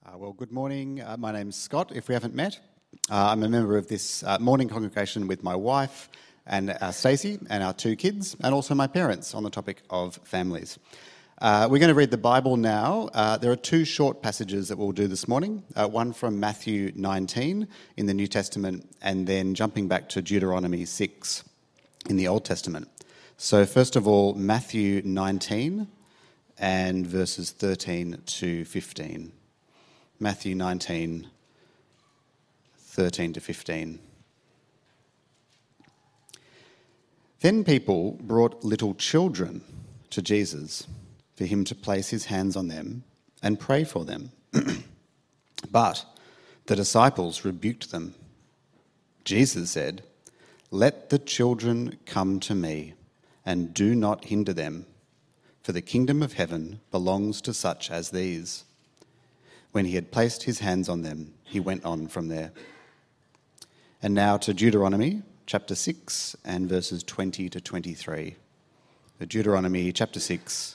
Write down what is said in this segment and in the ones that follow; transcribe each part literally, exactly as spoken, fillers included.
Uh, well, good morning. Uh, my name's Scott, if we haven't met. Uh, I'm a member of this uh, morning congregation with my wife and uh, Stacey and our two kids, and also my parents on the topic of families. Uh, we're going to read the Bible now. Uh, there are two short passages that we'll do this morning, uh, one from Matthew nineteen in the New Testament, and then jumping back to Deuteronomy six in the Old Testament. So first of all, Matthew nineteen and verses thirteen to fifteen. Matthew nineteen, thirteen to fifteen. Then people brought little children to Jesus for him to place his hands on them and pray for them. But the disciples rebuked them. Jesus said, "Let the children come to me, and do not hinder them, for the kingdom of heaven belongs to such as these." When he had placed his hands on them, he went on from there. And now to Deuteronomy chapter six and verses twenty to twenty-three. Deuteronomy chapter six,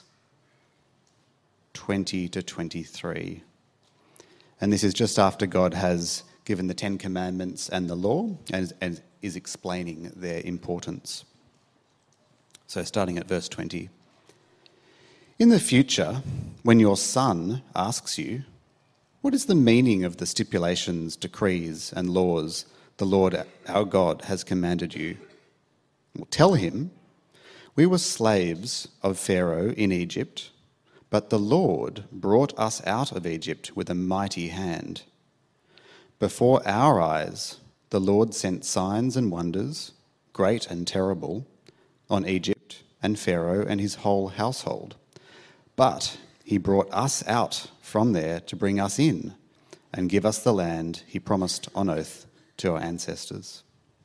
twenty to twenty-three. And this is just after God has given the Ten Commandments and the law and, and is explaining their importance. So starting at verse twenty. "In the future, when your son asks you, 'What is the meaning of the stipulations, decrees, and laws the Lord our God has commanded you?' Well, tell him, 'We were slaves of Pharaoh in Egypt, but the Lord brought us out of Egypt with a mighty hand. Before our eyes, the Lord sent signs and wonders, great and terrible, on Egypt and Pharaoh and his whole household. But he brought us out from there to bring us in and give us the land he promised on oath to our ancestors."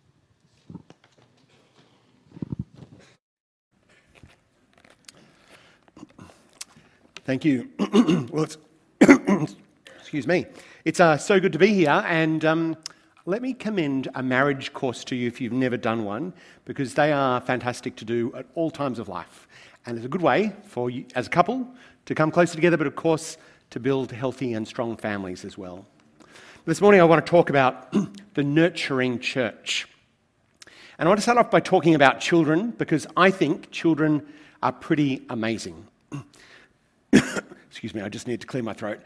Thank you. Well, it's excuse me. It's uh, so good to be here, and um, let me commend a marriage course to you if you've never done one, because they are fantastic to do at all times of life, and it's a good way for you as a couple to come closer together, but of course to build healthy and strong families as well. This morning I want to talk about the nurturing church. And I want to start off by talking about children, because I think children are pretty amazing. Excuse me, I just need to clear my throat.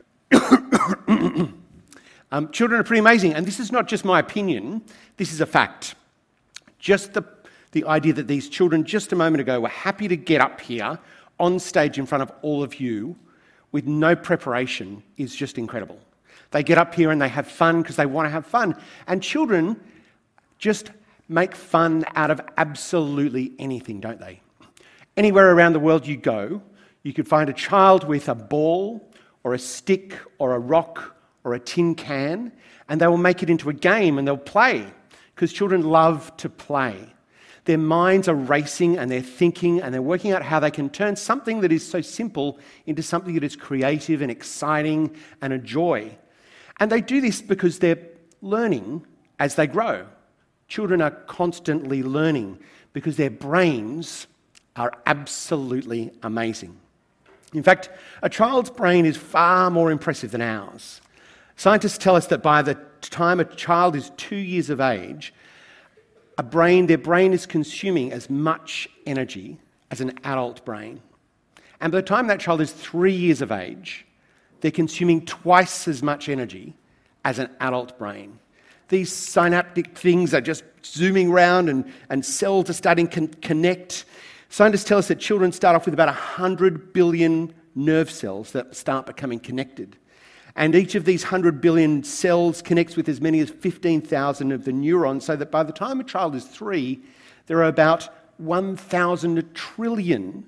um, children are pretty amazing, and this is not just my opinion, this is a fact. Just the, the idea that these children just a moment ago were happy to get up here on stage in front of all of you with no preparation is just incredible. They get up here and they have fun because they want to have fun. And children just make fun out of absolutely anything, don't they? Anywhere around the world you go, you could find a child with a ball or a stick or a rock or a tin can, and they will make it into a game and they'll play, because children love to play. Their minds are racing and they're thinking and they're working out how they can turn something that is so simple into something that is creative and exciting and a joy. And they do this because they're learning as they grow. Children are constantly learning because their brains are absolutely amazing. In fact, a child's brain is far more impressive than ours. Scientists tell us that by the time a child is two years of age, A brain, their brain is consuming as much energy as an adult brain. And by the time that child is three years of age, they're consuming twice as much energy as an adult brain. These synaptic things are just zooming around and, and cells are starting to con- connect. Scientists tell us that children start off with about one hundred billion nerve cells that start becoming connected. And each of these one hundred billion cells connects with as many as fifteen thousand of the neurons, so that by the time a child is three, there are about one thousand trillion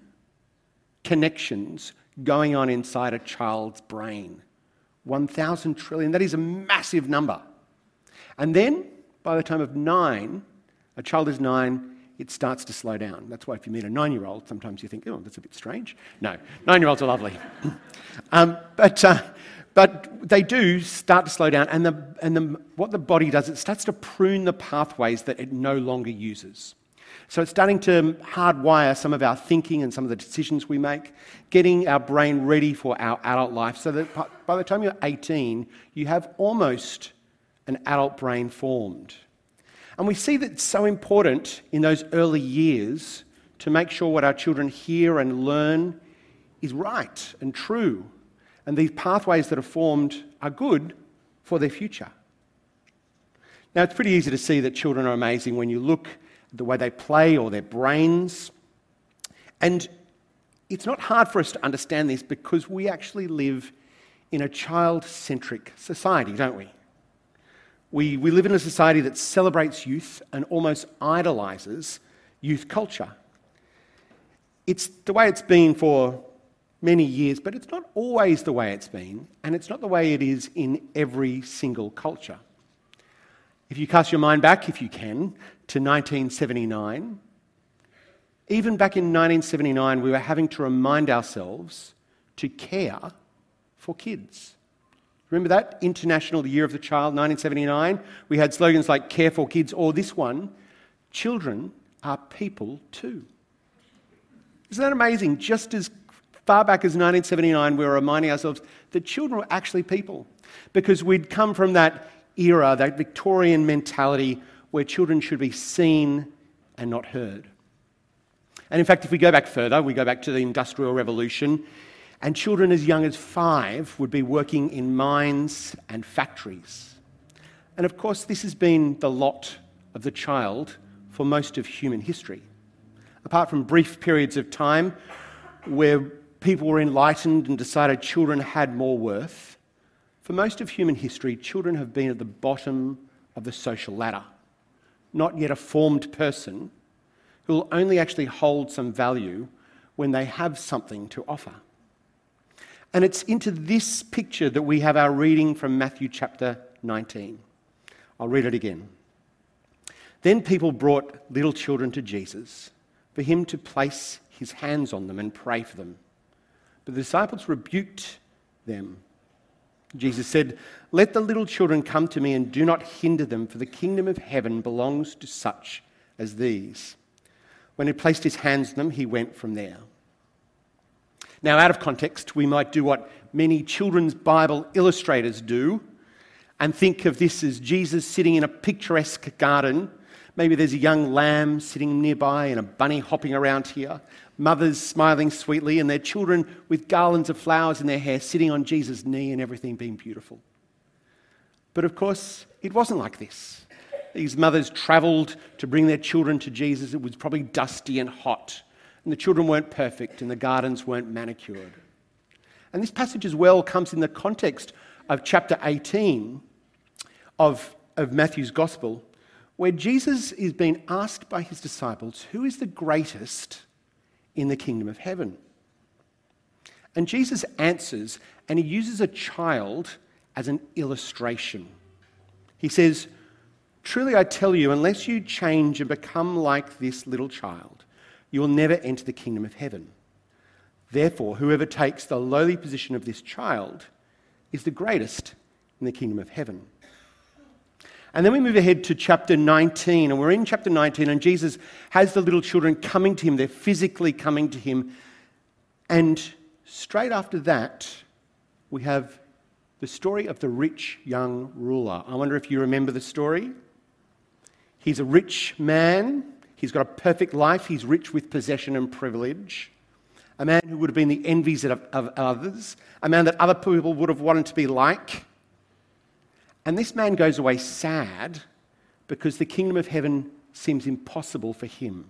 connections going on inside a child's brain. one thousand trillion, that is a massive number. And then, by the time of nine, a child is nine, it starts to slow down. That's why if you meet a nine-year-old, sometimes you think, oh, that's a bit strange. No, nine-year-olds are lovely. um, but... Uh, But they do start to slow down, and, the, and the, what the body does, it starts to prune the pathways that it no longer uses. So it's starting to hardwire some of our thinking and some of the decisions we make, getting our brain ready for our adult life so that by the time you're eighteen, you have almost an adult brain formed. And we see that it's so important in those early years to make sure what our children hear and learn is right and true. And these pathways that are formed are good for their future. Now, it's pretty easy to see that children are amazing when you look at the way they play or their brains. And it's not hard for us to understand this because we actually live in a child-centric society, don't we? We, we live in a society that celebrates youth and almost idolises youth culture. It's the way it's been for many years, but it's not always the way it's been, and it's not the way it is in every single culture. If you cast your mind back, if you can, to nineteen seventy-nine, even back in nineteen seventy-nine, we were having to remind ourselves to care for kids. Remember that? International Year of the Child, nineteen seventy-nine. We had slogans like care for kids, or this one, children are people too. Isn't that amazing? Just as far back as nineteen seventy-nine, we were reminding ourselves that children were actually people, because we'd come from that era, that Victorian mentality where children should be seen and not heard. And in fact, if we go back further, we go back to the Industrial Revolution, and children as young as five would be working in mines and factories. And of course, this has been the lot of the child for most of human history. Apart from brief periods of time where people were enlightened and decided children had more worth, for most of human history, children have been at the bottom of the social ladder, not yet a formed person who will only actually hold some value when they have something to offer. And it's into this picture that we have our reading from Matthew chapter nineteen. I'll read it again. Then people brought little children to Jesus for him to place his hands on them and pray for them. But the disciples rebuked them. Jesus said, "Let the little children come to me and do not hinder them, for the kingdom of heaven belongs to such as these." When he placed his hands on them, he went from there. Now, out of context, we might do what many children's Bible illustrators do and think of this as Jesus sitting in a picturesque garden. Maybe there's a young lamb sitting nearby and a bunny hopping around here, mothers smiling sweetly and their children with garlands of flowers in their hair sitting on Jesus' knee and everything being beautiful. But of course, it wasn't like this. These mothers travelled to bring their children to Jesus. It was probably dusty and hot, and the children weren't perfect and the gardens weren't manicured. And this passage as well comes in the context of chapter eighteen of, of Matthew's Gospel, where Jesus is being asked by his disciples, who is the greatest in the kingdom of heaven? And Jesus answers, and he uses a child as an illustration. He says, "Truly I tell you, unless you change and become like this little child, you will never enter the kingdom of heaven. Therefore, whoever takes the lowly position of this child is the greatest in the kingdom of heaven." And then we move ahead to chapter nineteen, and we're in chapter nineteen, and Jesus has the little children coming to him. They're physically coming to him. And straight after that, we have the story of the rich young ruler. I wonder if you remember the story. He's a rich man. He's got a perfect life. He's rich with possession and privilege. A man who would have been the envies of, of others. A man that other people would have wanted to be like. And this man goes away sad because the kingdom of heaven seems impossible for him.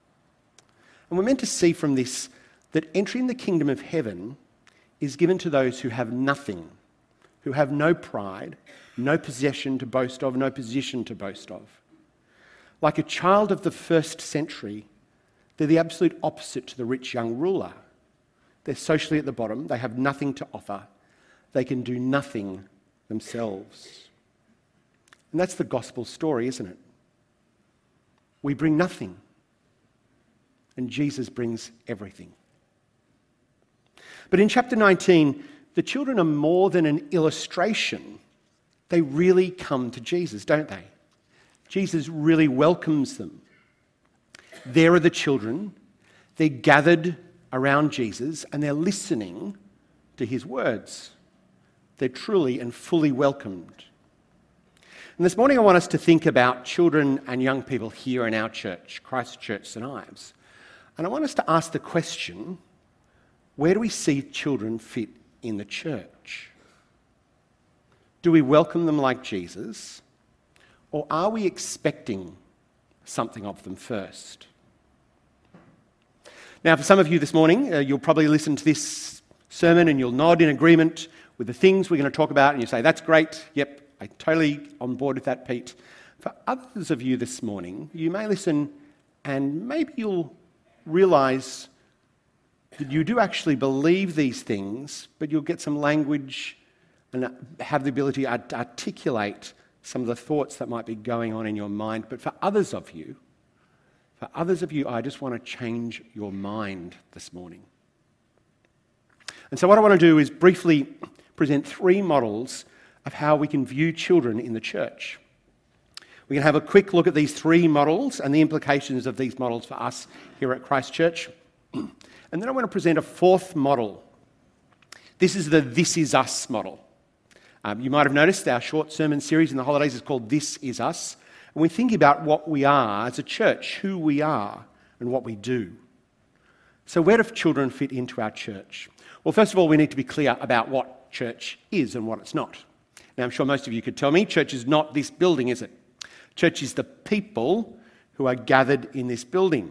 And we're meant to see from this that entering the kingdom of heaven is given to those who have nothing, who have no pride, no possession to boast of, no position to boast of. Like a child of the first century, they're the absolute opposite to the rich young ruler. They're socially at the bottom. They have nothing to offer. They can do nothing themselves. And that's the gospel story, isn't it? We bring nothing, and Jesus brings everything. But in chapter nineteen, the children are more than an illustration. They really come to Jesus, don't they? Jesus really welcomes them. There are the children. They're gathered around Jesus and they're listening to his words. They're truly and fully welcomed. And this morning I want us to think about children and young people here in our church, Christ Church St Ives. And I want us to ask the question, where do we see children fit in the church? Do we welcome them like Jesus, or are we expecting something of them first? Now, for some of you this morning, uh, you'll probably listen to this sermon and you'll nod in agreement with the things we're going to talk about, and you say, that's great, yep, I'm totally on board with that, Pete. For others of you this morning, you may listen and maybe you'll realise that you do actually believe these things, but you'll get some language and have the ability to articulate some of the thoughts that might be going on in your mind. But for others of you, for others of you, I just want to change your mind this morning. And so what I want to do is briefly present three models of how we can view children in the church. We're going to have a quick look at these three models and the implications of these models for us here at Christ Church. And then I want to present a fourth model. This is the This Is Us model. Um, you might have noticed our short sermon series in the holidays is called This Is Us. And we think about what we are as a church, who we are and what we do. So where do children fit into our church? Well, first of all, we need to be clear about what church is and what it's not. Now, I'm sure most of you could tell me church is not this building, is it? Church is the people who are gathered in this building.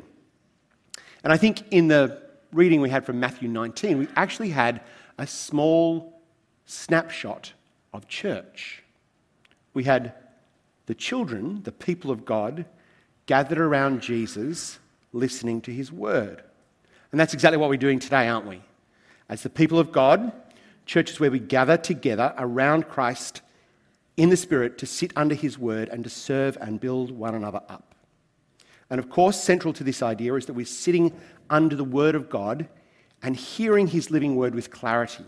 And I think in the reading we had from Matthew nineteen, we actually had a small snapshot of church. We had the children, the people of God, gathered around Jesus, listening to his word. And that's exactly what we're doing today, aren't we? As the people of God, church is where we gather together around Christ in the Spirit to sit under his word and to serve and build one another up. And of course, central to this idea is that we're sitting under the word of God and hearing his living word with clarity.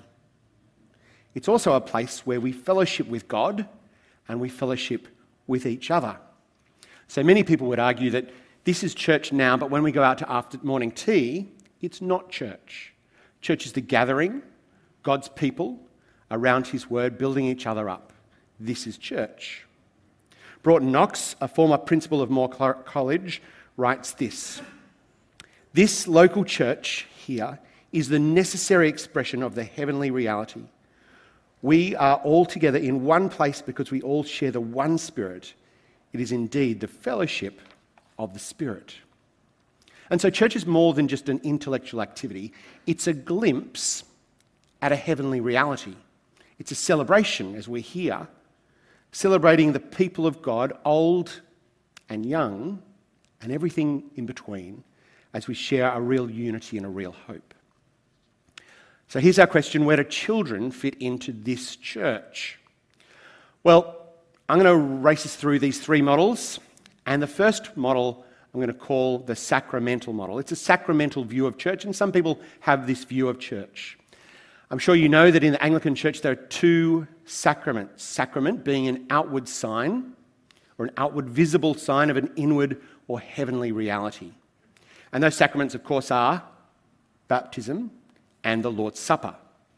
It's also a place where we fellowship with God and we fellowship with each other. So many people would argue that this is church now, but when we go out to after morning tea, it's not church. Church is the gathering, God's people, around his word, building each other up. This is church. Broughton Knox, a former principal of Moore College, writes this: this local church here is the necessary expression of the heavenly reality. We are all together in one place because we all share the one Spirit. It is indeed the fellowship of the Spirit. And so church is more than just an intellectual activity. It's a glimpse at a heavenly reality. It's a celebration as we're here, celebrating the people of God, old and young, and everything in between, as we share a real unity and a real hope. So here's our question: where do children fit into this church? Well, I'm going to race us through these three models, and the first model I'm going to call the sacramental model. It's a sacramental view of church, and some people have this view of church. I'm sure you know that in the Anglican Church there are two sacraments. Sacrament being an outward sign, or an outward visible sign of an inward or heavenly reality. And those sacraments, of course, are baptism and the Lord's Supper.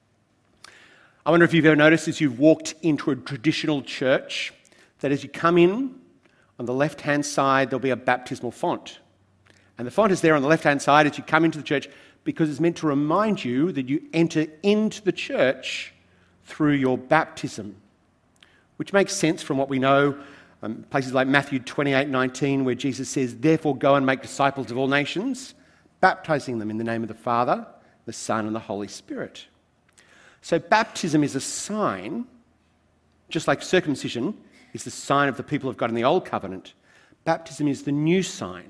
I wonder if you've ever noticed as you've walked into a traditional church that as you come in, on the left-hand side there'll be a baptismal font. And the font is there on the left-hand side as you come into the church because it's meant to remind you that you enter into the church through your baptism, which makes sense from what we know, um, places like Matthew twenty-eight nineteen, where Jesus says, therefore go and make disciples of all nations, baptizing them in the name of the Father, the Son, and the Holy Spirit. So baptism is a sign, just like circumcision is the sign of the people of God in the Old Covenant. Baptism is the new sign.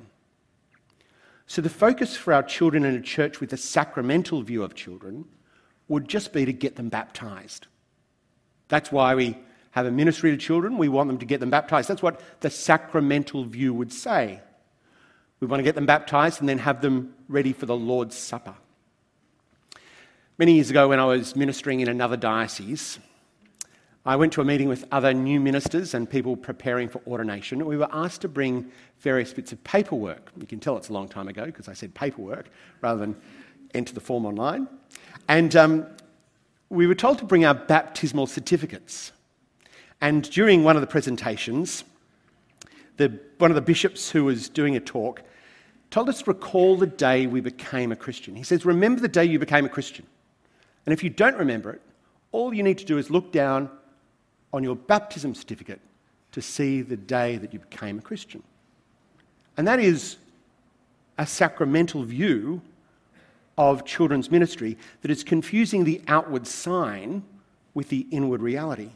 So the focus for our children in a church with a sacramental view of children would just be to get them baptized. That's why we have a ministry to children. We want them to get them baptized. That's what the sacramental view would say. We want to get them baptized and then have them ready for the Lord's Supper. Many years ago when I was ministering in another diocese, I went to a meeting with other new ministers and people preparing for ordination. We were asked to bring various bits of paperwork. You can tell it's a long time ago because I said paperwork rather than enter the form online. And um, we were told to bring our baptismal certificates. And during one of the presentations, the, one of the bishops who was doing a talk told us to recall the day we became a Christian. He says, remember the day you became a Christian. And if you don't remember it, all you need to do is look down on your baptism certificate to see the day that you became a Christian. And that is a sacramental view of children's ministry that is confusing the outward sign with the inward reality.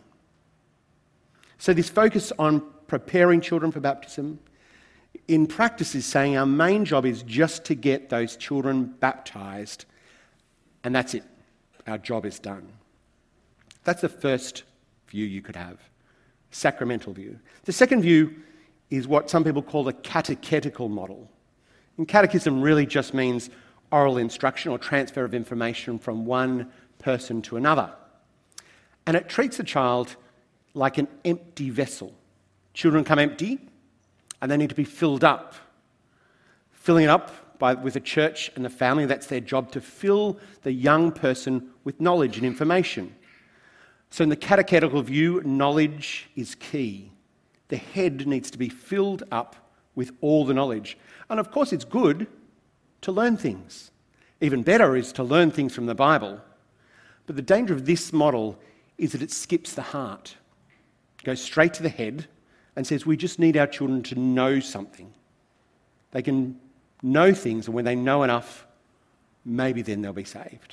So this focus on preparing children for baptism, in practice is saying our main job is just to get those children baptised, and that's it. Our job is done. That's the first view you could have, sacramental view. The second view is what some people call the catechetical model. And catechism really just means oral instruction or transfer of information from one person to another. And it treats the child like an empty vessel. Children come empty and they need to be filled up. Filling it up by, with the church and the family, that's their job, to fill the young person with knowledge and information. So in the catechetical view, knowledge is key. The head needs to be filled up with all the knowledge. And of course it's good to learn things. Even better is to learn things from the Bible. But the danger of this model is that it skips the heart. It goes straight to the head and says we just need our children to know something. They can know things, and when they know enough, maybe then they'll be saved.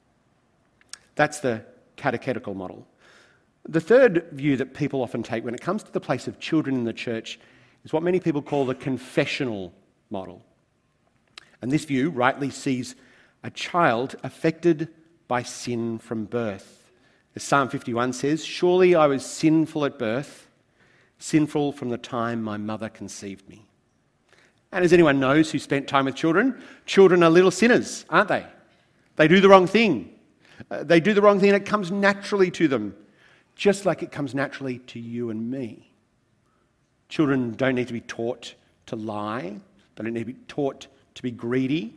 That's the catechetical model. The third view that people often take when it comes to the place of children in the church is what many people call the confessional model. And this view rightly sees a child affected by sin from birth. As Psalm fifty-one says, surely I was sinful at birth, sinful from the time my mother conceived me. And as anyone knows who spent time with children, children are little sinners, aren't they? They do the wrong thing. Uh, they do the wrong thing and it comes naturally to them, just like it comes naturally to you and me. Children don't need to be taught to lie. They don't need to be taught to be greedy.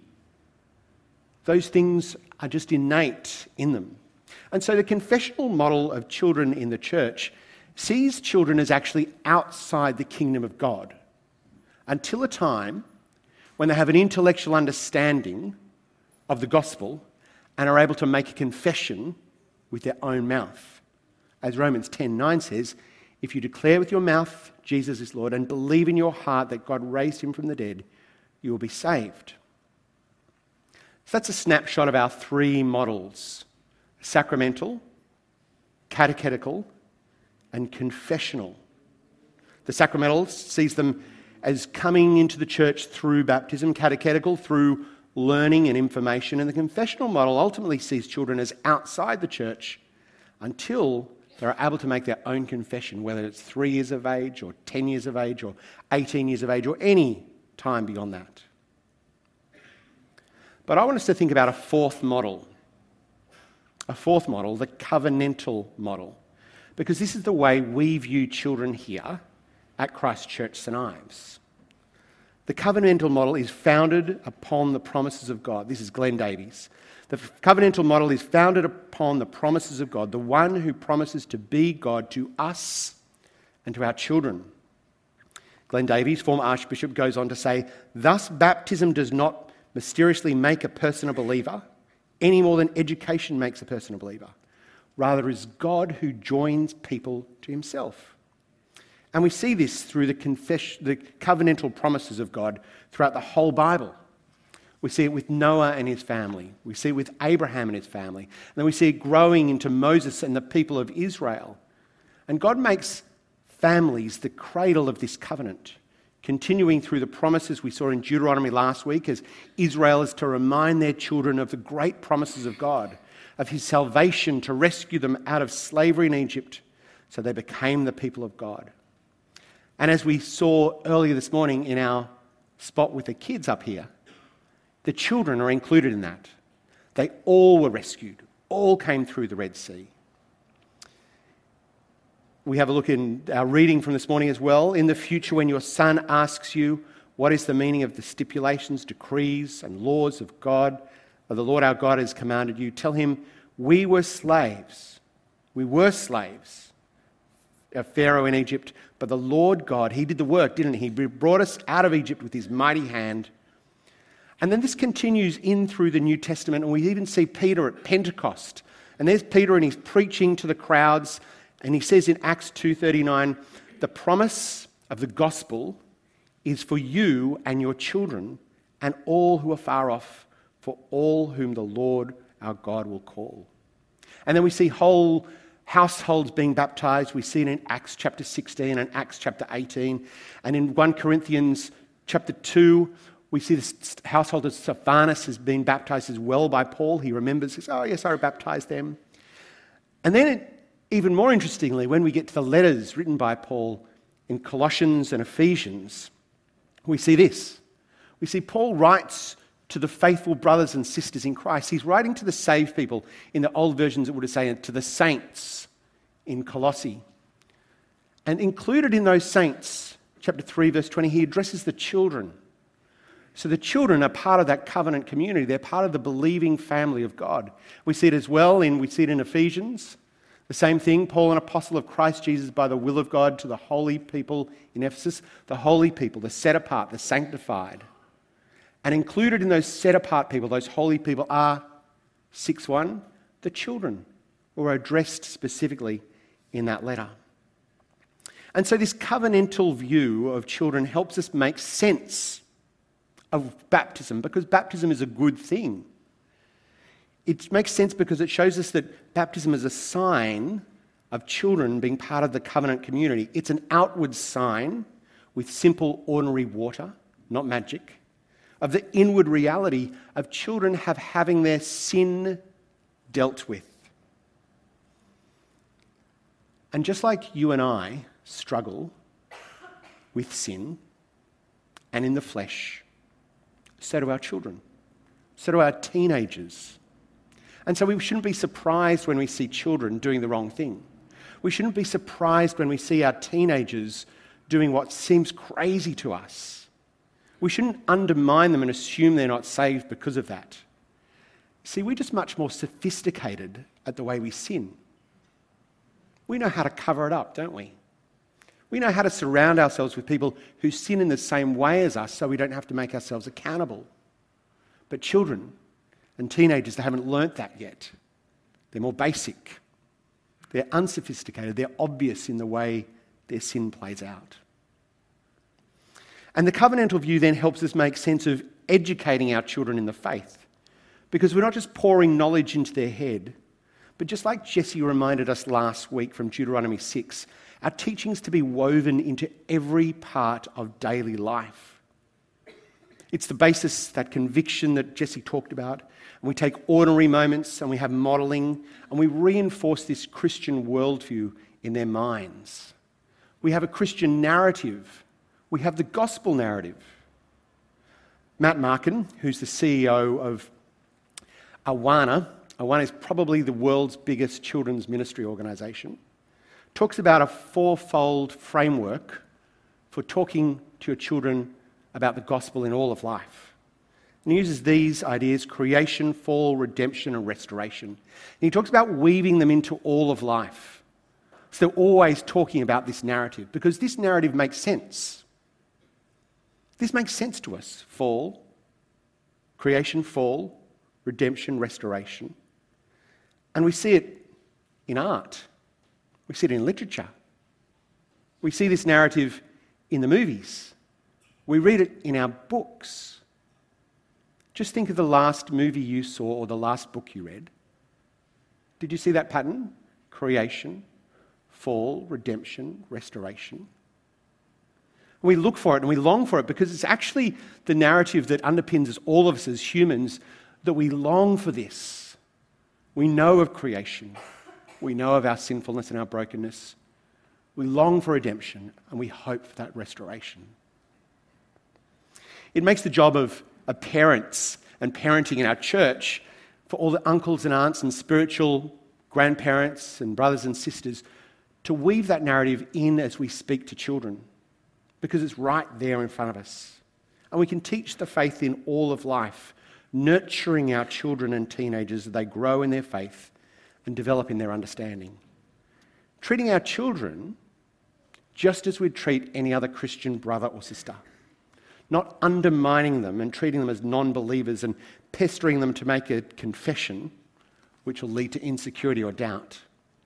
Those things are just innate in them. And so the confessional model of children in the church sees children as actually outside the kingdom of God until a time when they have an intellectual understanding of the gospel and are able to make a confession with their own mouth. As Romans ten nine says, if you declare with your mouth Jesus is Lord and believe in your heart that God raised him from the dead, you will be saved. So that's a snapshot of our three models: sacramental, catechetical, and confessional. The sacramental sees them as coming into the church through baptism, catechetical through learning and information, and the confessional model ultimately sees children as outside the church until they're able to make their own confession, whether it's three years of age or ten years of age or eighteen years of age or any time beyond that. But I want us to think about a fourth model. A fourth model, the covenantal model. Because this is the way we view children here at Christ Church St Ives. The covenantal model is founded upon the promises of God. This is Glenn Davies. The covenantal model is founded upon the promises of God, the one who promises to be God to us and to our children. Glenn Davies, former Archbishop, goes on to say, thus baptism does not mysteriously make a person a believer any more than education makes a person a believer. Rather, it is God who joins people to himself. And we see this through the, confess- the covenantal promises of God throughout the whole Bible. We see it with Noah and his family. We see it with Abraham and his family. And then we see it growing into Moses and the people of Israel. And God makes families the cradle of this covenant, continuing through the promises we saw in Deuteronomy last week as Israel is to remind their children of the great promises of God, of his salvation to rescue them out of slavery in Egypt so they became the people of God. And as we saw earlier this morning in our spot with the kids up here, the children are included in that. They all were rescued, all came through the Red Sea. we have a look in our reading from this morning as well. In the future, when your son asks you, what is the meaning of the stipulations, decrees, and laws of God, of the Lord our God has commanded you, tell him, we were slaves. We were slaves of Pharaoh in Egypt, but the Lord God, he did the work, didn't he? He brought us out of Egypt with his mighty hand. And then this continues in through the New Testament, and we even see Peter at Pentecost. And there's Peter, and he's preaching to the crowds, and he says in Acts two thirty-nine, the promise of the gospel is for you and your children and all who are far off, for all whom the Lord our God will call. And then we see whole households being baptized. We see it in Acts chapter sixteen and Acts chapter eighteen. And in First Corinthians chapter two, we see this household of Stephanas has been baptized as well by Paul. He remembers, says, oh yes, I baptized them. And then it, even more interestingly, when we get to the letters written by Paul in Colossians and Ephesians, we see this. We see Paul writes to the faithful brothers and sisters in Christ. He's writing to the saved people. In the old versions, it would have said to the saints in Colossae. And included in those saints, chapter three, verse twenty, he addresses the children. So the children are part of that covenant community. They're part of the believing family of God. We see it as well in, we see it in Ephesians. The same thing, Paul, an apostle of Christ Jesus by the will of God to the holy people in Ephesus. The holy people, the set apart, the sanctified. And included in those set apart people, those holy people are, six one, the children, who are addressed specifically in that letter. And so this covenantal view of children helps us make sense of baptism, because baptism is a good thing. It makes sense because it shows us that baptism is a sign of children being part of the covenant community. It's an outward sign with simple, ordinary water, not magic, of the inward reality of children have having their sin dealt with. And just like you and I struggle with sin and in the flesh, so do our children, so do our teenagers. And so we shouldn't be surprised when we see children doing the wrong thing. We shouldn't be surprised when we see our teenagers doing what seems crazy to us. We shouldn't undermine them and assume they're not saved because of that. See, we're just much more sophisticated at the way we sin. We know how to cover it up, don't we? We know how to surround ourselves with people who sin in the same way as us so we don't have to make ourselves accountable. But children and teenagers, they haven't learnt that yet. They're more basic. They're unsophisticated. They're obvious in the way their sin plays out. And the covenantal view then helps us make sense of educating our children in the faith, because we're not just pouring knowledge into their head, but just like Jesse reminded us last week from Deuteronomy six, our teaching's to be woven into every part of daily life. It's the basis, that conviction that Jesse talked about. And we take ordinary moments and we have modelling and we reinforce this Christian worldview in their minds. We have a Christian narrative. We have the gospel narrative. Matt Markin, who's the C E O of Awana, Awana is probably the world's biggest children's ministry organisation, talks about a fourfold framework for talking to your children about the gospel in all of life. And he uses these ideas: creation, fall, redemption, and restoration. And he talks about weaving them into all of life. So they're always talking about this narrative, because this narrative makes sense. This makes sense to us. Fall, creation, fall, redemption, restoration. And we see it in art. We see it in literature. We see this narrative in the movies. We read it in our books. Just think of the last movie you saw or the last book you read. Did you see that pattern? Creation, fall, redemption, restoration. We look for it and we long for it because it's actually the narrative that underpins all of us as humans, that we long for this. We know of creation. We know of our sinfulness and our brokenness. We long for redemption and we hope for that restoration. It makes the job of, of parents and parenting in our church, for all the uncles and aunts and spiritual grandparents and brothers and sisters, to weave that narrative in as we speak to children, because it's right there in front of us. And we can teach the faith in all of life, nurturing our children and teenagers as they grow in their faith and develop in their understanding. Treating our children just as we'd treat any other Christian brother or sister. Not undermining them and treating them as non-believers and pestering them to make a confession which will lead to insecurity or doubt.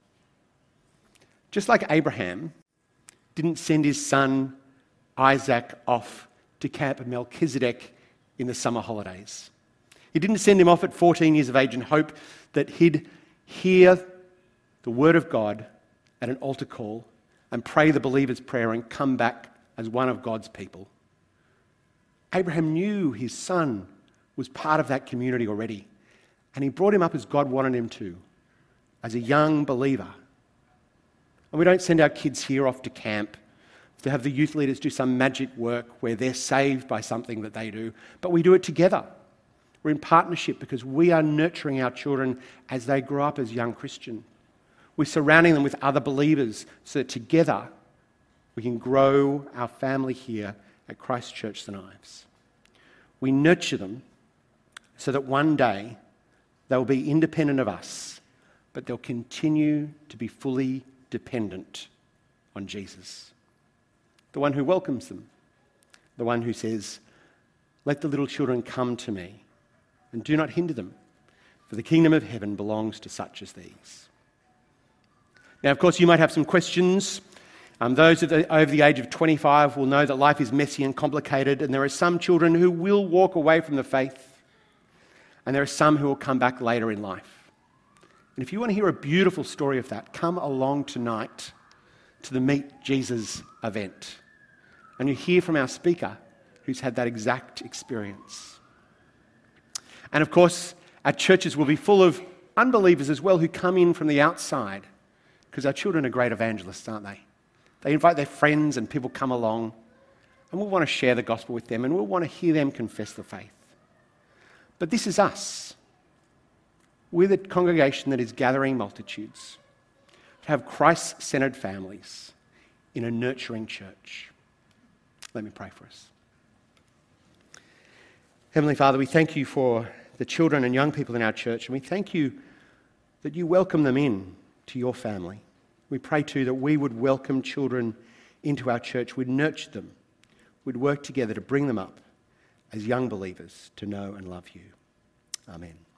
Just like Abraham didn't send his son Isaac off to Camp Melchizedek in the summer holidays. He didn't send him off at fourteen years of age and hope that he'd hear the word of God at an altar call and pray the believer's prayer and come back as one of God's people. Abraham knew his son was part of that community already, and he brought him up as God wanted him to, as a young believer. And we don't send our kids here off to camp to have the youth leaders do some magic work where they're saved by something that they do, but we do it together. We're in partnership because we are nurturing our children as they grow up as young Christians. We're surrounding them with other believers so that together we can grow our family here at Christ Church Saint Ives. We nurture them so that one day they'll be independent of us, but they'll continue to be fully dependent on Jesus, the one who welcomes them, the one who says, "Let the little children come to me, and do not hinder them, for the kingdom of heaven belongs to such as these." Now, of course, you might have some questions. Um, those of the, over the age of twenty-five will know that life is messy and complicated, and there are some children who will walk away from the faith, and there are some who will come back later in life. And if you want to hear a beautiful story of that, come along tonight to the Meet Jesus event, and you hear from our speaker who's had that exact experience. And of course, our churches will be full of unbelievers as well who come in from the outside, because our children are great evangelists, aren't they? They invite their friends and people come along, and we'll want to share the gospel with them, and we'll want to hear them confess the faith. But this is us. We're the congregation that is gathering multitudes to have Christ-centered families in a nurturing church. Let me pray for us. Heavenly Father, we thank you for the children and young people in our church, and we thank you that you welcome them in to your family. We pray too that we would welcome children into our church, we'd nurture them, we'd work together to bring them up as young believers to know and love you. Amen.